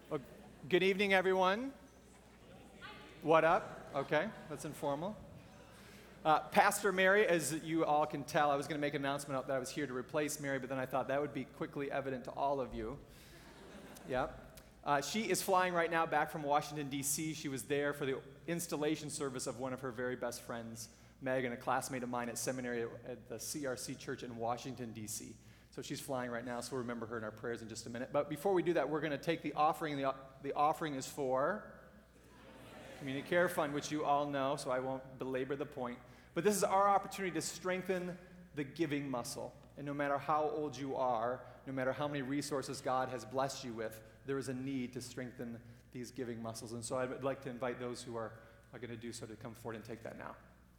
Well, good evening, everyone. What up? Okay, that's informal. Pastor Mary, as you all can tell, I was going to make an announcement that I was here to replace Mary, but then I thought that would be quickly evident to all of you. Yep. She is flying right now back from Washington, D.C. She was there for the installation service of one of her very best friends, Megan, a classmate of mine at seminary at the CRC Church in Washington, D.C. So she's flying right now, so we'll remember her in our prayers in just a minute. But before we do that, we're going to take the offering. The offering is for Community Care Fund, which you all know, so I won't belabor the point. But this is our opportunity to strengthen the giving muscle. And no matter how old you are, no matter how many resources God has blessed you with, there is a need to strengthen these giving muscles. And so I would like to invite those who are going to do so to come forward and take that now.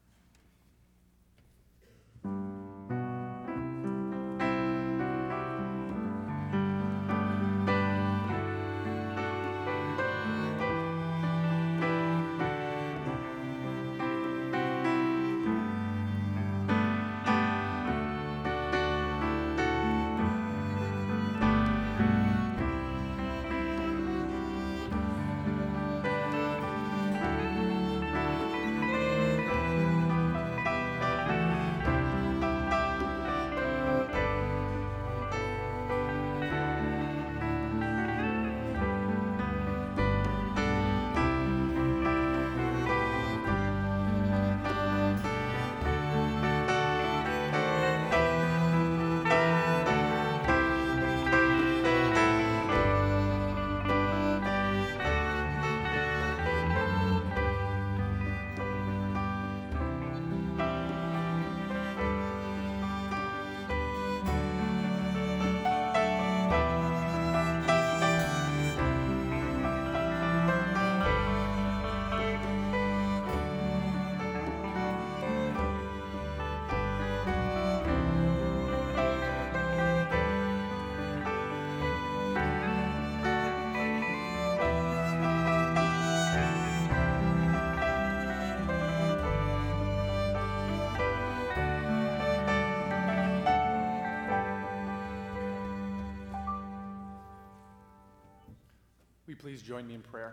Will you please join me in prayer?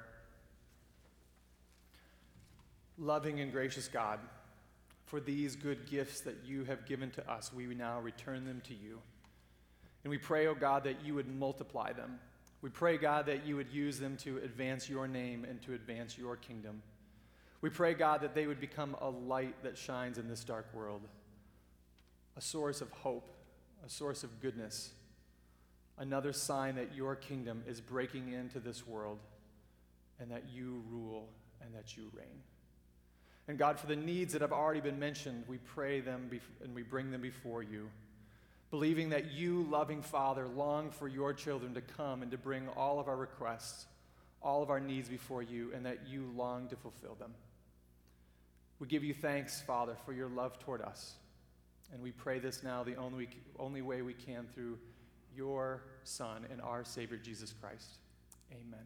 Loving and gracious God, for these good gifts that you have given to us, we now return them to you. And we pray, oh God, that you would multiply them. We pray, God, that you would use them to advance your name and to advance your kingdom. We pray, God, that they would become a light that shines in this dark world, a source of hope, a source of goodness, another sign that your kingdom is breaking into this world and that you rule and that you reign. And God, for the needs that have already been mentioned, we pray them and we bring them before you, believing that you, loving Father, long for your children to come and to bring all of our requests, all of our needs before you, and that you long to fulfill them. We give you thanks, Father, for your love toward us. And we pray this now the only way we can through your Son and our Savior, Jesus Christ. Amen.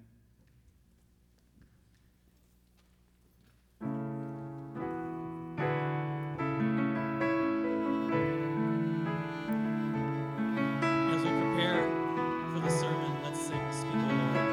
As we prepare for the sermon, let's sing Speak, O Lord.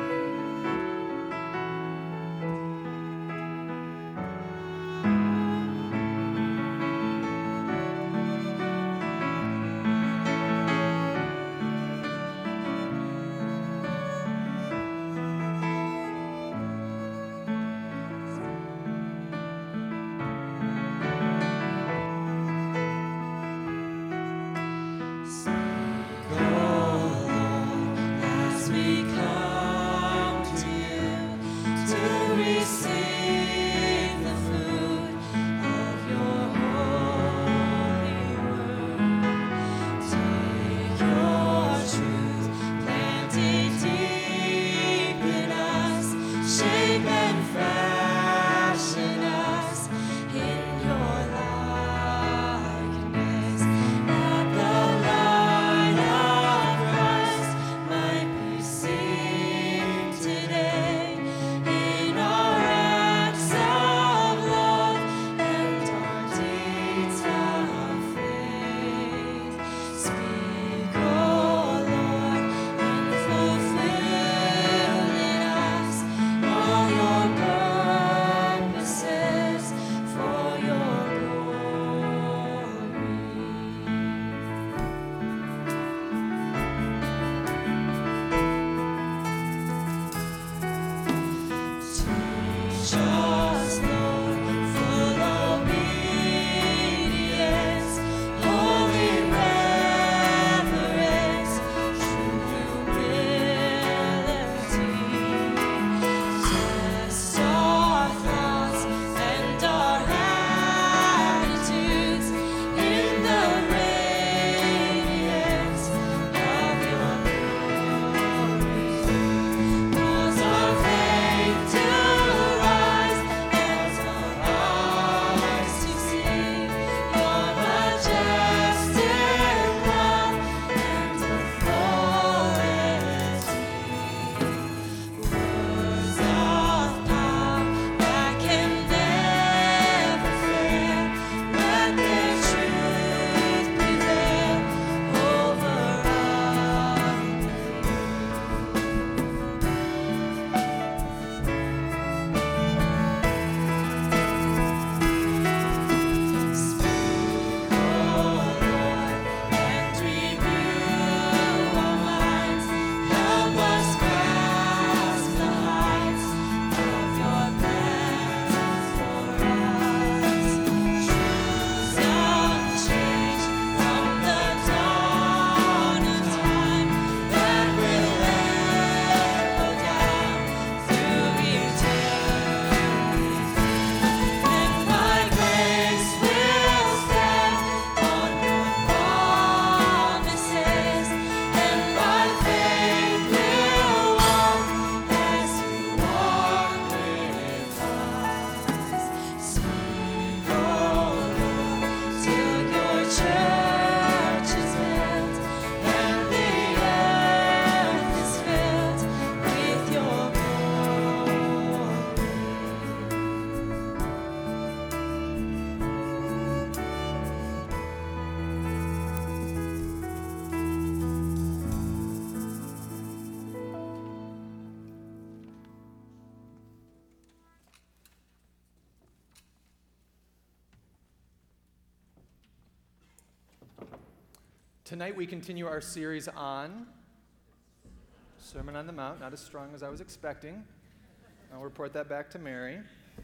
Tonight we continue our series on Sermon on the Mount, not as strong as I was expecting. I'll report that back to Mary.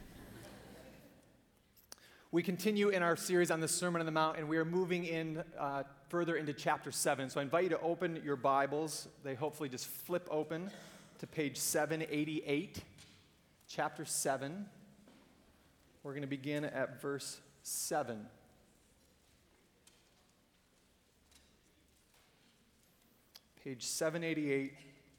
We continue in our series on the Sermon on the Mount, and we are moving in further into chapter 7. So I invite you to open your Bibles. They hopefully just flip open to page 788, chapter 7. We're going to begin at verse 7. Page 788,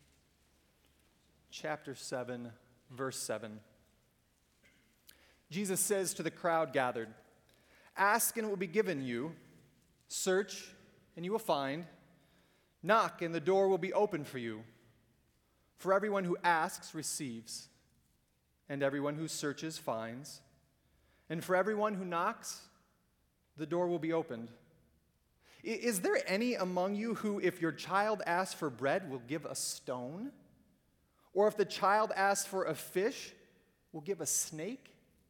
chapter 7, verse 7. Jesus says to the crowd gathered, "Ask and it will be given you. Search and you will find. Knock and the door will be opened for you. For everyone who asks receives, and everyone who searches finds. And for everyone who knocks, the door will be opened. Is there any among you who, if your child asks for bread, will give a stone? Or if the child asks for a fish, will give a snake?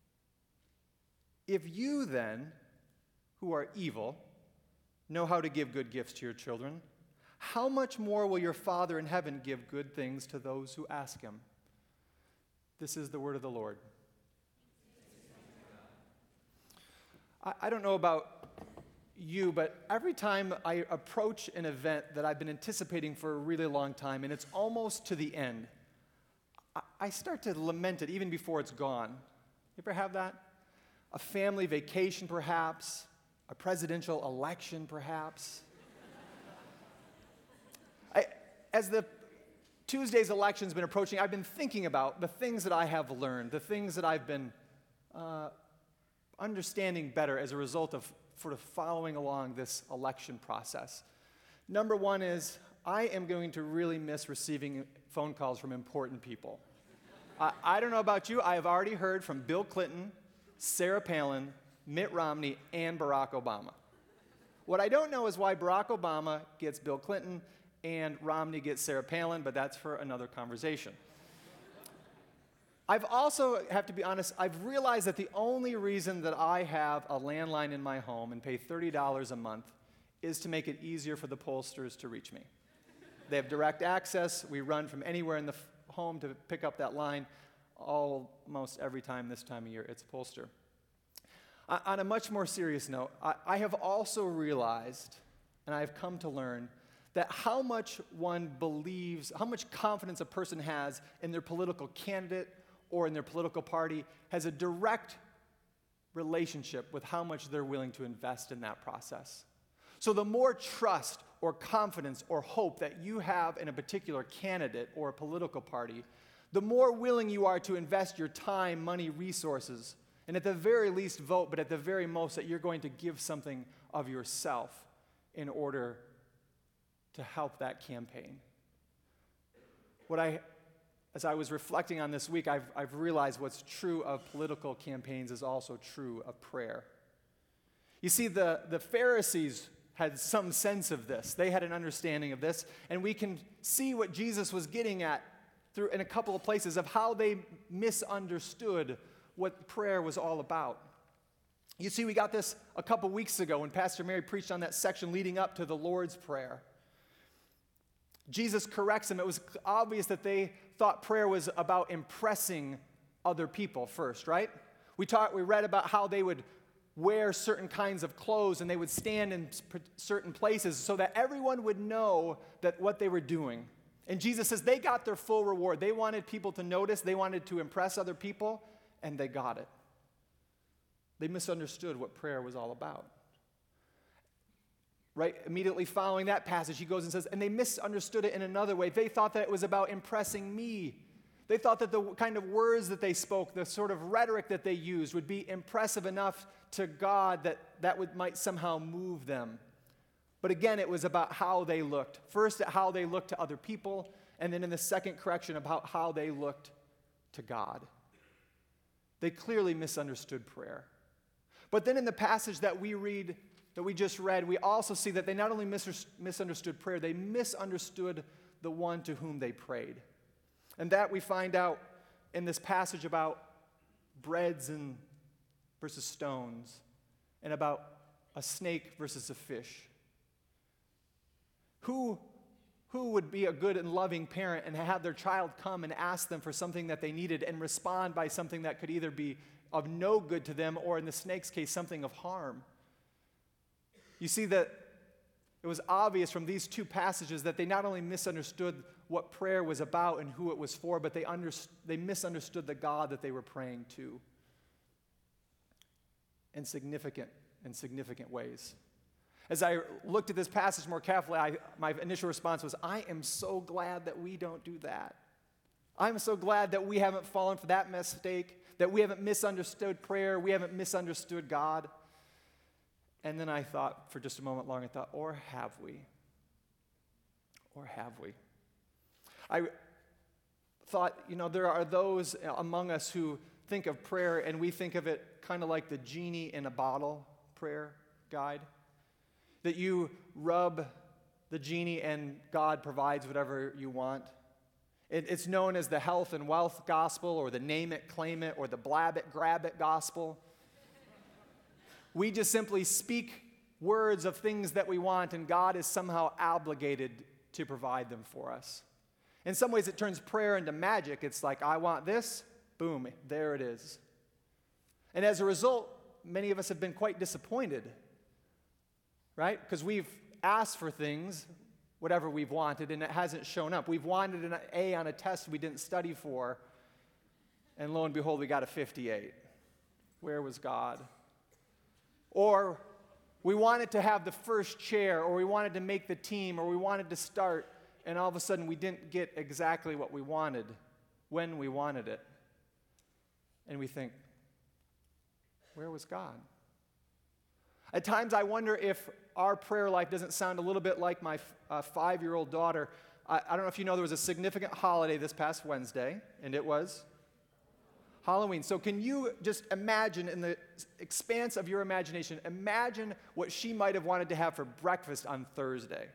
If you then, who are evil, know how to give good gifts to your children, how much more will your Father in heaven give good things to those who ask him?" This is the word of the Lord. I don't know about you, but every time I approach an event that I've been anticipating for a really long time and it's almost to the end, I start to lament it even before it's gone. You ever have that? A family vacation, perhaps, a presidential election, perhaps. As the Tuesday's election's been approaching, I've been thinking about the things that I have learned, the things that I've been understanding better as a result of sort of following along this election process. Number one is, I am going to really miss receiving phone calls from important people. I don't know about you, I have already heard from Bill Clinton, Sarah Palin, Mitt Romney, and Barack Obama. What I don't know is why Barack Obama gets Bill Clinton and Romney gets Sarah Palin, but that's for another conversation. I've also, have to be honest, I've realized that the only reason that I have a landline in my home and pay $30 a month is to make it easier for the pollsters to reach me. They have direct access. We run from anywhere in the home to pick up that line. Almost every time this time of year, it's a pollster. On a much more serious note, I have also realized, and I have come to learn, that how much one believes, how much confidence a person has in their political candidate or in their political party has a direct relationship with how much they're willing to invest in that process. So the more trust or confidence or hope that you have in a particular candidate or a political party, the more willing you are to invest your time, money, resources, and at the very least vote, but at the very most that you're going to give something of yourself in order to help that campaign. As I was reflecting on this week, I've realized what's true of political campaigns is also true of prayer. You see, the Pharisees had some sense of this. They had an understanding of this, and we can see what Jesus was getting at through in a couple of places of how they misunderstood what prayer was all about. You see, we got this a couple weeks ago when Pastor Mary preached on that section leading up to the Lord's Prayer. Jesus corrects them. It was obvious that they thought prayer was about impressing other people first, right? We read about how they would wear certain kinds of clothes and they would stand in certain places so that everyone would know that what they were doing. And Jesus says they got their full reward. They wanted people to notice, they wanted to impress other people, and they got it. They misunderstood what prayer was all about. Right? Immediately following that passage, he goes and says, and they misunderstood it in another way. They thought that it was about impressing me. They thought that the kind of words that they spoke, the sort of rhetoric that they used would be impressive enough to God that might somehow move them. But again, it was about how they looked. First, at how they looked to other people, and then in the second correction, about how they looked to God. They clearly misunderstood prayer. But then in the passage that we just read, we also see that they not only misunderstood prayer, they misunderstood the one to whom they prayed. And that we find out in this passage about breads versus stones, and about a snake versus a fish. Who would be a good and loving parent and have their child come and ask them for something that they needed and respond by something that could either be of no good to them or, in the snake's case, something of harm? You see that it was obvious from these two passages that they not only misunderstood what prayer was about and who it was for, but they misunderstood the God that they were praying to in significant ways. As I looked at this passage more carefully, my initial response was, I am so glad that we don't do that. I'm so glad that we haven't fallen for that mistake, that we haven't misunderstood prayer, we haven't misunderstood God. And then I thought for just a moment longer, or have we? Or have we? I thought, there are those among us who think of prayer and we think of it kind of like the genie in a bottle prayer guide. That you rub the genie and God provides whatever you want. It's known as the health and wealth gospel, or the name it, claim it, or the blab it, grab it gospel. We just simply speak words of things that we want, and God is somehow obligated to provide them for us. In some ways, it turns prayer into magic. It's like, I want this, boom, there it is. And as a result, many of us have been quite disappointed, right? Because we've asked for things, whatever we've wanted, and it hasn't shown up. We've wanted an A on a test we didn't study for, and lo and behold, we got a 58. Where was God? Or we wanted to have the first chair, or we wanted to make the team, or we wanted to start, and all of a sudden we didn't get exactly what we wanted when we wanted it. And we think, where was God? At times I wonder if our prayer life doesn't sound a little bit like my 5-year-old daughter. I don't know if you know, there was a significant holiday this past Wednesday, and it was Halloween. So can you just imagine, in the expanse of your imagination, imagine what she might have wanted to have for breakfast on Thursday?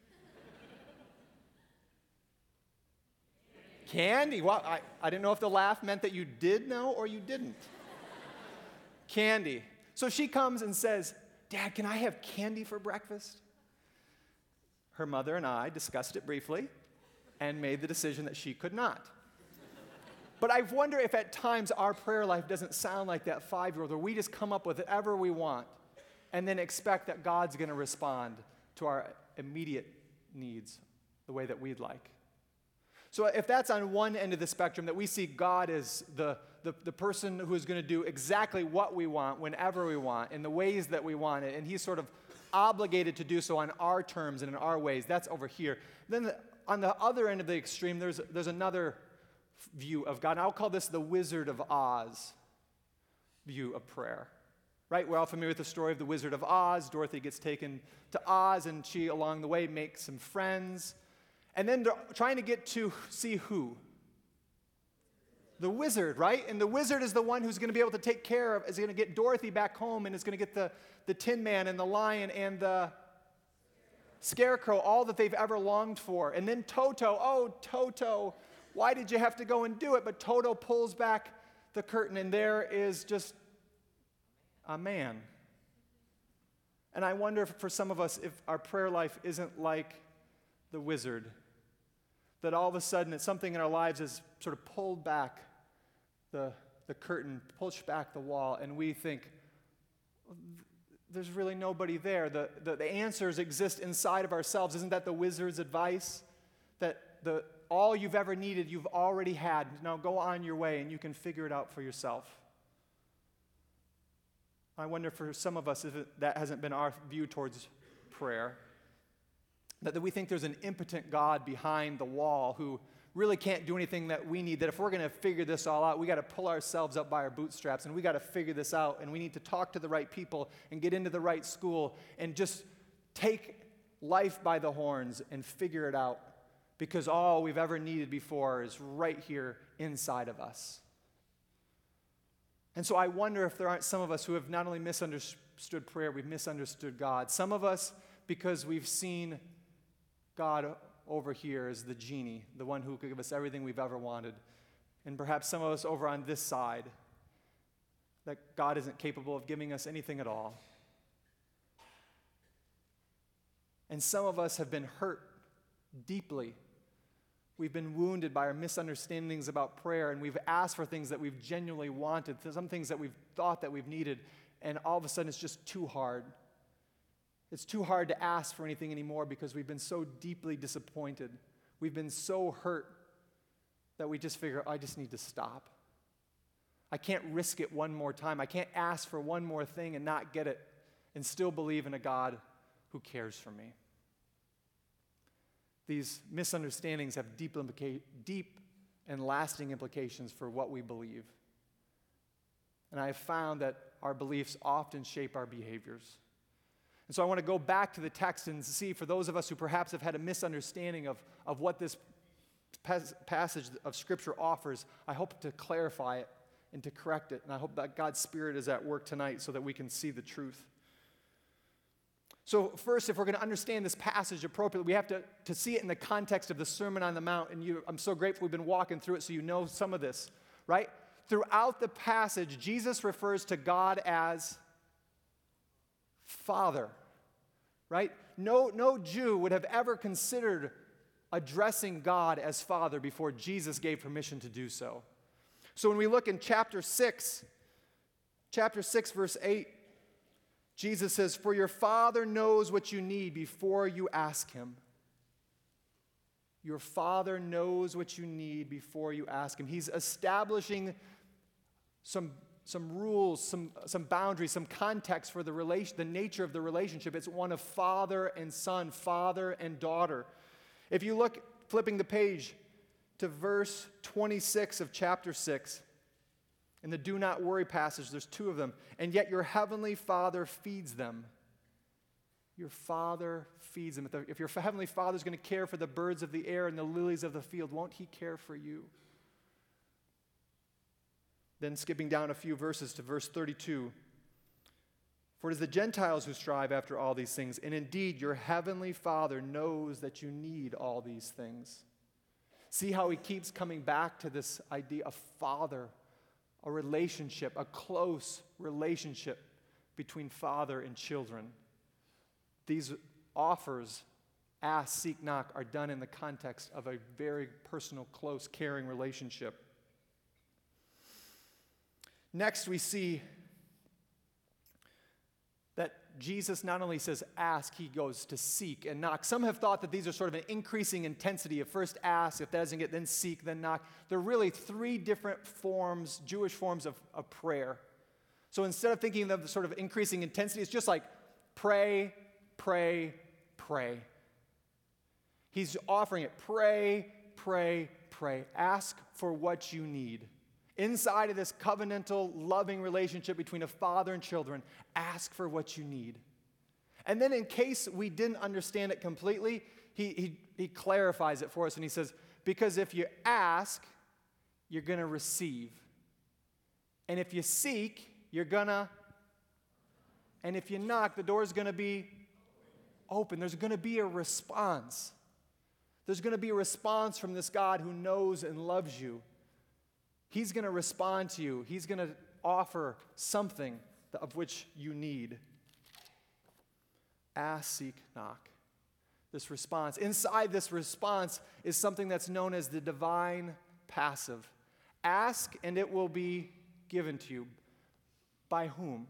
Candy? Well, I didn't know if the laugh meant that you did know or you didn't. Candy. So she comes and says, Dad, can I have candy for breakfast? Her mother and I discussed it briefly and made the decision that she could not. But I wonder if at times our prayer life doesn't sound like that 5-year-old, where we just come up with whatever we want and then expect that God's going to respond to our immediate needs the way that we'd like. So if that's on one end of the spectrum, that we see God as the person who is going to do exactly what we want, whenever we want, in the ways that we want it, and he's sort of obligated to do so on our terms and in our ways, that's over here. Then on the other end of the extreme, there's another view of God, and I'll call this the Wizard of Oz view of prayer. Right? We're all familiar with the story of the Wizard of Oz. Dorothy gets taken to Oz, and she, along the way, makes some friends. And then they're trying to get to see who? The wizard, right? And the wizard is the one who's going to be able to take care of, is going to get Dorothy back home, and is going to get the Tin Man and the lion and the Scarecrow, all that they've ever longed for. And then Toto, oh, Toto, why did you have to go and do it? But Toto pulls back the curtain, and there is just a man. And I wonder if for some of us, if our prayer life isn't like the wizard, that all of a sudden it's something in our lives has sort of pulled back the curtain, pushed back the wall, and we think, there's really nobody there. The answers exist inside of ourselves. Isn't that the wizard's advice? That all you've ever needed, you've already had. Now go on your way and you can figure it out for yourself. I wonder for some of us if that hasn't been our view towards prayer. That we think there's an impotent God behind the wall who really can't do anything that we need, that if we're going to figure this all out, we got to pull ourselves up by our bootstraps, and we got to figure this out, and we need to talk to the right people and get into the right school and just take life by the horns and figure it out, because all we've ever needed before is right here inside of us. And so I wonder if there aren't some of us who have not only misunderstood prayer, we've misunderstood God. Some of us because we've seen God over here as the genie, the one who could give us everything we've ever wanted. And perhaps some of us over on this side, that God isn't capable of giving us anything at all. And some of us have been hurt deeply. We've been wounded by our misunderstandings about prayer, and we've asked for things that we've genuinely wanted, some things that we've thought that we've needed, and all of a sudden it's just too hard. It's too hard to ask for anything anymore because we've been so deeply disappointed. We've been so hurt that we just figure, I just need to stop. I can't risk it one more time. I can't ask for one more thing and not get it and still believe in a God who cares for me. These misunderstandings have deep and lasting implications for what we believe. And I have found that our beliefs often shape our behaviors. And so I want to go back to the text and see, for those of us who perhaps have had a misunderstanding of what this passage of Scripture offers, I hope to clarify it and to correct it. And I hope that God's Spirit is at work tonight so that we can see the truth. So first, if we're going to understand this passage appropriately, we have to see it in the context of the Sermon on the Mount. And I'm so grateful we've been walking through it so you know some of this, right? Throughout the passage, Jesus refers to God as Father, right? No Jew would have ever considered addressing God as Father before Jesus gave permission to do so. So when we look in chapter 6, verse 8, Jesus says, "For your Father knows what you need before you ask Him." Your Father knows what you need before you ask Him. He's establishing some rules, some boundaries, some context for the nature of the relationship. It's one of father and son, father and daughter. If you look, flipping the page to verse 26 of chapter 6, in the do not worry passage, there's two of them. And yet your heavenly Father feeds them. Your Father feeds them. If your heavenly Father is going to care for the birds of the air and the lilies of the field, won't He care for you? Then skipping down a few verses to verse 32. For it is the Gentiles who strive after all these things, and indeed your heavenly Father knows that you need all these things. See how He keeps coming back to this idea of Father, a relationship, a close relationship between father and children. These offers, ask, seek, knock, are done in the context of a very personal, close, caring relationship. Next, we see that Jesus not only says ask, He goes to seek and knock. Some have thought that these are sort of an increasing intensity of first ask, if that doesn't get, then seek, then knock. They're really three different forms, Jewish forms of prayer. So instead of thinking of the sort of increasing intensity, it's just like pray, pray, pray. He's offering it. Pray, pray, pray. Ask for what you need. Inside of this covenantal, loving relationship between a father and children, ask for what you need. And then in case we didn't understand it completely, he clarifies it for us and he says, because if you ask, you're going to receive. And if you seek, you're going to, and if you knock, the door is going to be open. There's going to be a response. There's going to be a response from this God who knows and loves you. He's going to respond to you. He's going to offer something of which you need. Ask, seek, knock. This response. Inside this response is something that's known as the divine passive. Ask and it will be given to you. By whom?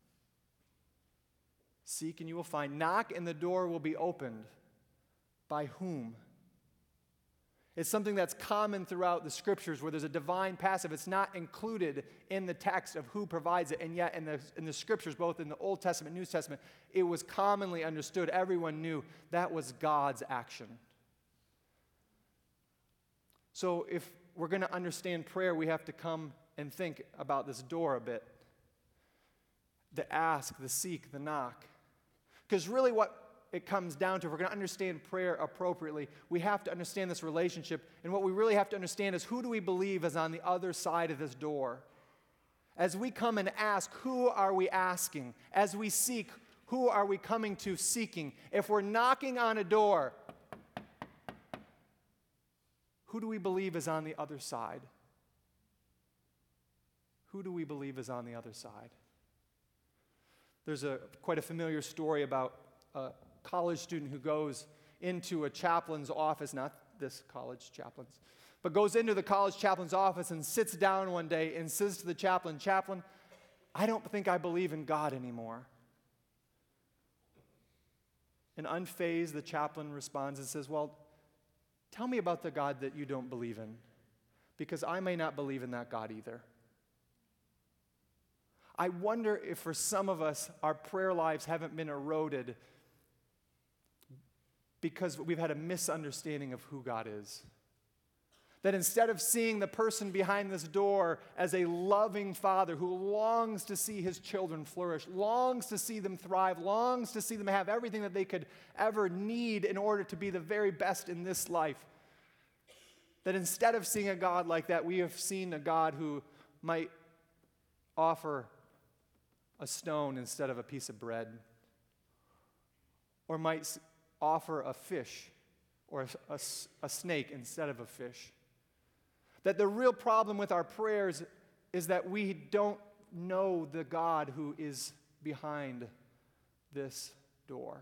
Seek and you will find. Knock and the door will be opened. By whom? It's something that's common throughout the Scriptures where there's a divine passive. It's not included in the text of who provides it, and yet in the Scriptures, both in the Old Testament and New Testament, it was commonly understood. Everyone knew that was God's action. So if we're going to understand prayer, we have to come and think about this door a bit. The ask, the seek, the knock. Because really what it comes down to, if we're going to understand prayer appropriately, we have to understand this relationship. And what we really have to understand is, who do we believe is on the other side of this door? As we come and ask, who are we asking? As we seek, who are we coming to seeking? If we're knocking on a door, who do we believe is on the other side? Who do we believe is on the other side? There's quite a familiar story about a college student who goes into a chaplain's office, not this college chaplain's, but goes into the college chaplain's office and sits down one day and says to the chaplain, "Chaplain, I don't think I believe in God anymore." And unfazed, the chaplain responds and says, "Well, tell me about the God that you don't believe in, because I may not believe in that God either." I wonder if for some of us, our prayer lives haven't been eroded because we've had a misunderstanding of who God is. That instead of seeing the person behind this door as a loving father who longs to see his children flourish, longs to see them thrive, longs to see them have everything that they could ever need in order to be the very best in this life, that instead of seeing a God like that, we have seen a God who might offer a stone instead of a piece of bread, or might offer a fish or a snake instead of a fish. That the real problem with our prayers is that we don't know the God who is behind this door.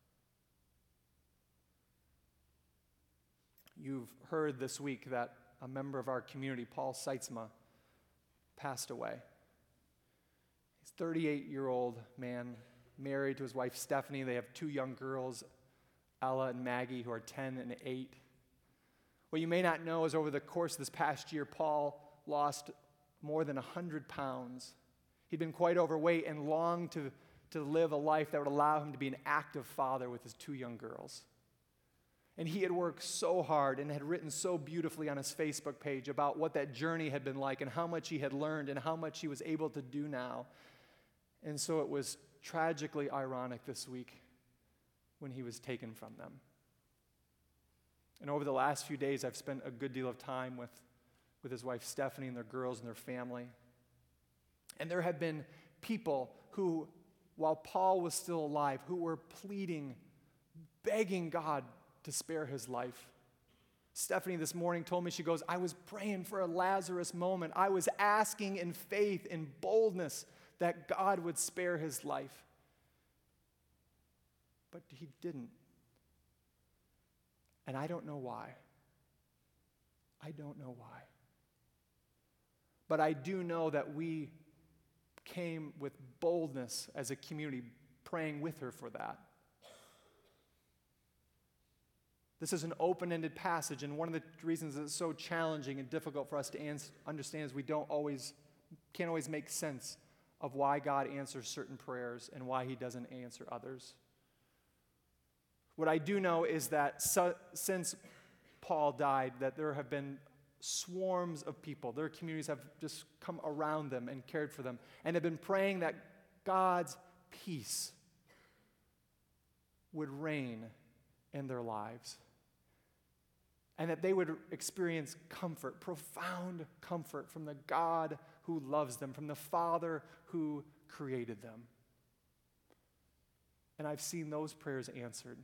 You've heard this week that a member of our community, Paul Seitzma, passed away. He's a 38-year-old man, married to his wife Stephanie. They have 2 young girls, Ella and Maggie, who are 10 and 8. What you may not know is over the course of this past year, Paul lost more than 100 pounds. He'd been quite overweight and longed to live a life that would allow him to be an active father with his 2 young girls. And he had worked so hard and had written so beautifully on his Facebook page about what that journey had been like and how much he had learned and how much he was able to do now. And so it was tragically ironic this week when he was taken from them. And over the last few days, I've spent a good deal of time with his wife Stephanie and their girls and their family. And there have been people who, while Paul was still alive, who were pleading, begging God to spare his life. Stephanie this morning told me, she goes, "I was praying for a Lazarus moment. I was asking in faith, in boldness, that God would spare his life." But he didn't. And I don't know why. I don't know why. But I do know that we came with boldness as a community, praying with her for that. This is an open-ended passage, and one of the reasons it's so challenging and difficult for us to understand is we can't always make sense of why God answers certain prayers and why he doesn't answer others. What I do know is that since Paul died, that there have been swarms of people. Their communities have just come around them and cared for them and have been praying that God's peace would reign in their lives and that they would experience comfort, profound comfort from the God who loves them, from the Father who created them. And I've seen those prayers answered.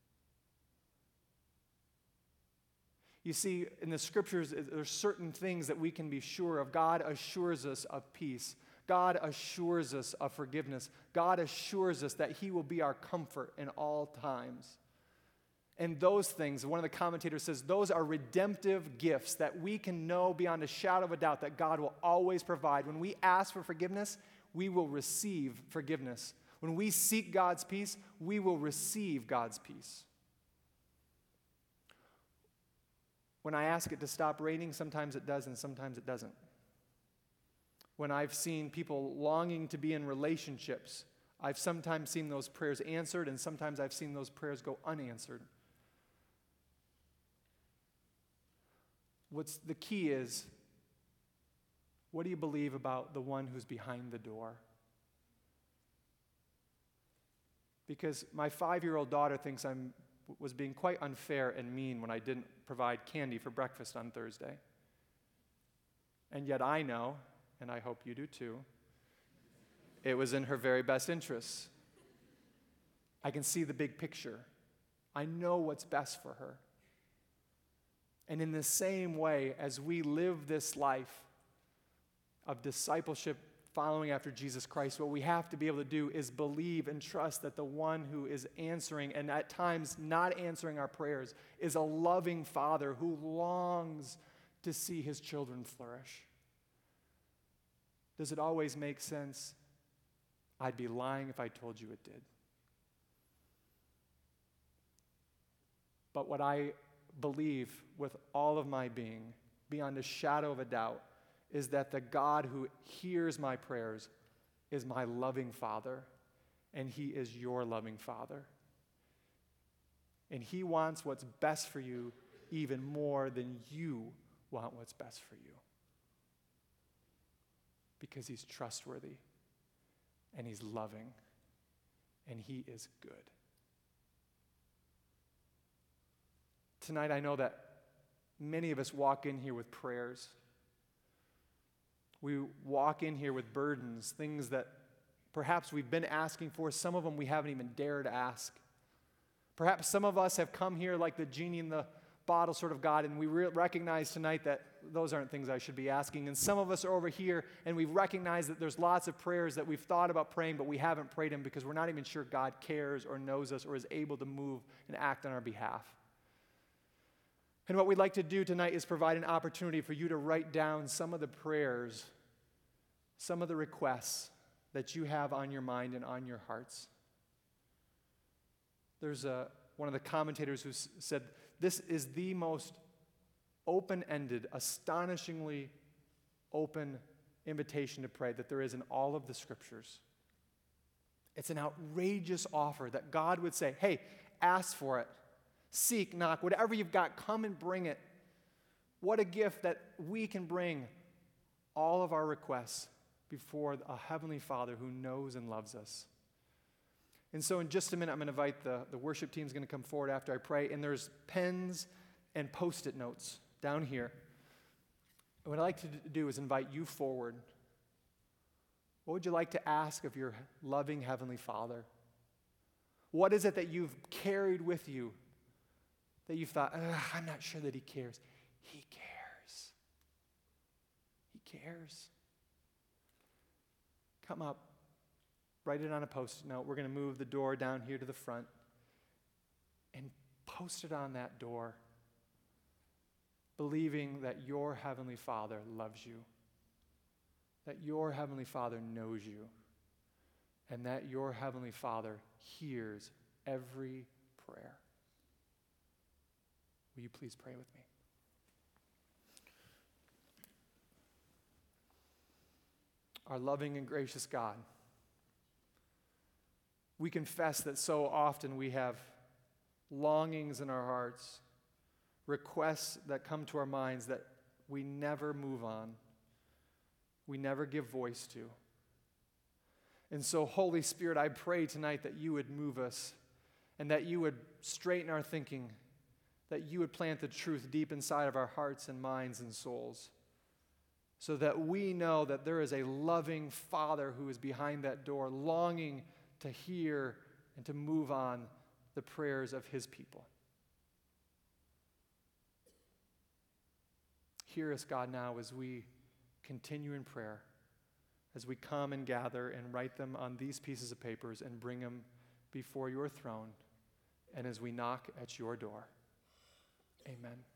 You see, in the scriptures, there's certain things that we can be sure of. God assures us of peace. God assures us of forgiveness. God assures us that he will be our comfort in all times. And those things, one of the commentators says, those are redemptive gifts that we can know beyond a shadow of a doubt that God will always provide. When we ask for forgiveness, we will receive forgiveness. When we seek God's peace, we will receive God's peace. When I ask it to stop raining, sometimes it does and sometimes it doesn't. When I've seen people longing to be in relationships, I've sometimes seen those prayers answered and sometimes I've seen those prayers go unanswered. What's the key is, what do you believe about the one who's behind the door? Because my 5-year-old daughter thinks I was being quite unfair and mean when I didn't provide candy for breakfast on Thursday. And yet I know, and I hope you do too, it was in her very best interests. I can see the big picture. I know what's best for her. And in the same way, as we live this life of discipleship following after Jesus Christ, what we have to be able to do is believe and trust that the one who is answering and at times not answering our prayers is a loving Father who longs to see his children flourish. Does it always make sense? I'd be lying if I told you it did. But what I believe with all of my being, beyond a shadow of a doubt, is that the God who hears my prayers is my loving Father, and he is your loving Father. And he wants what's best for you even more than you want what's best for you. Because he's trustworthy, and he's loving, and he is good. Tonight, I know that many of us walk in here with prayers. We walk in here with burdens, things that perhaps we've been asking for. Some of them we haven't even dared ask. Perhaps some of us have come here like the genie in the bottle sort of God, and we recognize tonight that those aren't things I should be asking. And some of us are over here, and we recognize that there's lots of prayers that we've thought about praying, but we haven't prayed them because we're not even sure God cares or knows us or is able to move and act on our behalf. And what we'd like to do tonight is provide an opportunity for you to write down some of the prayers, some of the requests that you have on your mind and on your hearts. There's one of the commentators who said, this is the most open-ended, astonishingly open invitation to pray that there is in all of the Scriptures. It's an outrageous offer that God would say, hey, ask for it. Seek, knock, whatever you've got, come and bring it. What a gift that we can bring all of our requests before a Heavenly Father who knows and loves us. And so in just a minute, I'm going to invite the worship team is going to come forward after I pray, and there's pens and Post-it notes down here. And what I'd like to do is invite you forward. What would you like to ask of your loving Heavenly Father? What is it that you've carried with you that you've thought, I'm not sure that he cares? He cares. He cares. Come up. Write it on a Post-it note. We're going to move the door down here to the front and post it on that door, believing that your Heavenly Father loves you, that your Heavenly Father knows you, and that your Heavenly Father hears every prayer. Will you please pray with me? Our loving and gracious God, we confess that so often we have longings in our hearts, requests that come to our minds that we never move on, we never give voice to. And so, Holy Spirit, I pray tonight that you would move us and that you would straighten our thinking, that you would plant the truth deep inside of our hearts and minds and souls, so that we know that there is a loving Father who is behind that door, longing to hear and to move on the prayers of his people. Hear us, God, now as we continue in prayer, as we come and gather and write them on these pieces of papers and bring them before your throne, and as we knock at your door. Amen.